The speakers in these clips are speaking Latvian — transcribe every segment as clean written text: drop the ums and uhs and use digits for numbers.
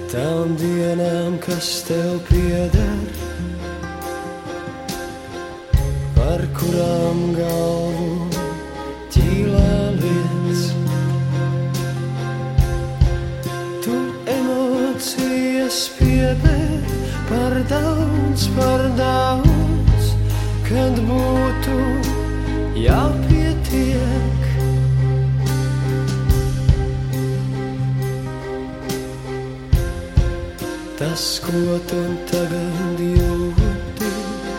tām dienām, kas tev pieder, par kurām galvu ķīlā liec. Tu emocijas pieber par daudz, kad būtu jāpietiek. Tas, ko tu tagad jūti,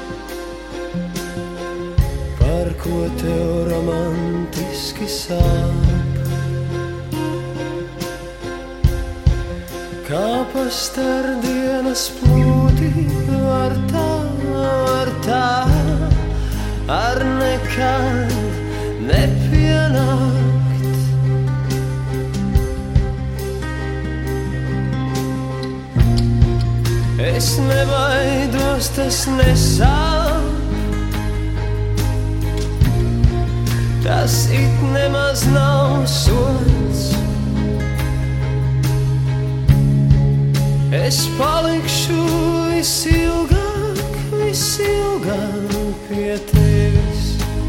par ko tev romantiski sāp, kā pastardienas plūdi var tā, ar nekad nepienākt. Es nebaidos, tas nesāp, tas it nemaz nav sods. Es palikšu visilgāk pie tevis,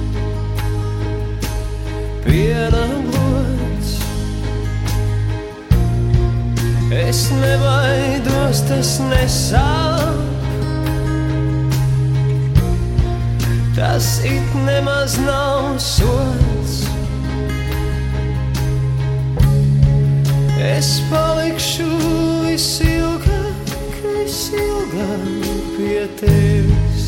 pienāgots. Es nebaidos, tas nesāp, tas it nemaz nav sods. Es palikšu visilgāk pie tevis,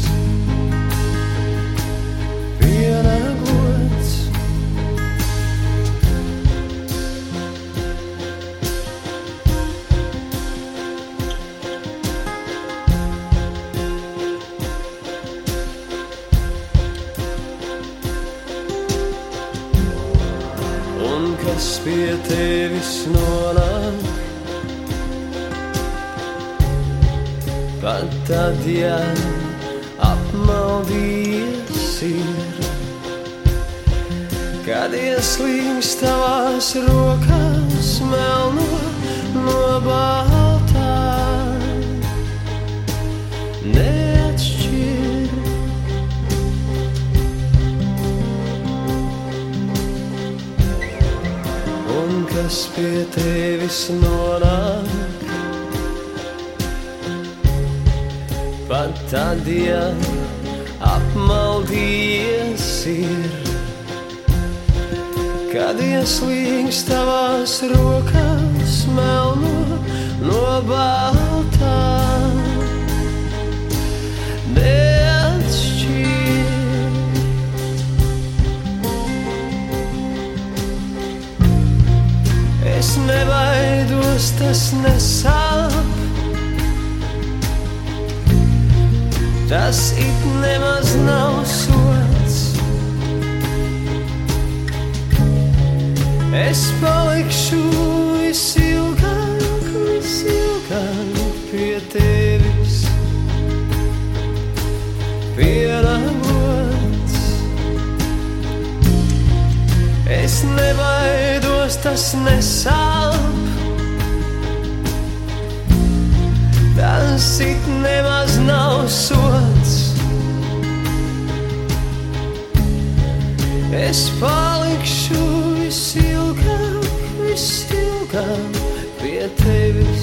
pienāgots. Kas pie tevis nonāk, pat tad, ja apmaldījies ir, kad ieslīgst tavās rokās melno no baltā, neatšķir. Kas pie tevis nonāk, pat tad, ja apmaldījies ir, kad ieslīgst tavās rokās melno no baltā, es nebaidos, tas nesāp, tas it nemaz nav sods. Es palikšu visilgāk pie tevis, pienāgots. Es nebaidos, tas nesāp, tas it nemaz nav sods. Es palikšu visilgāk pie tevis,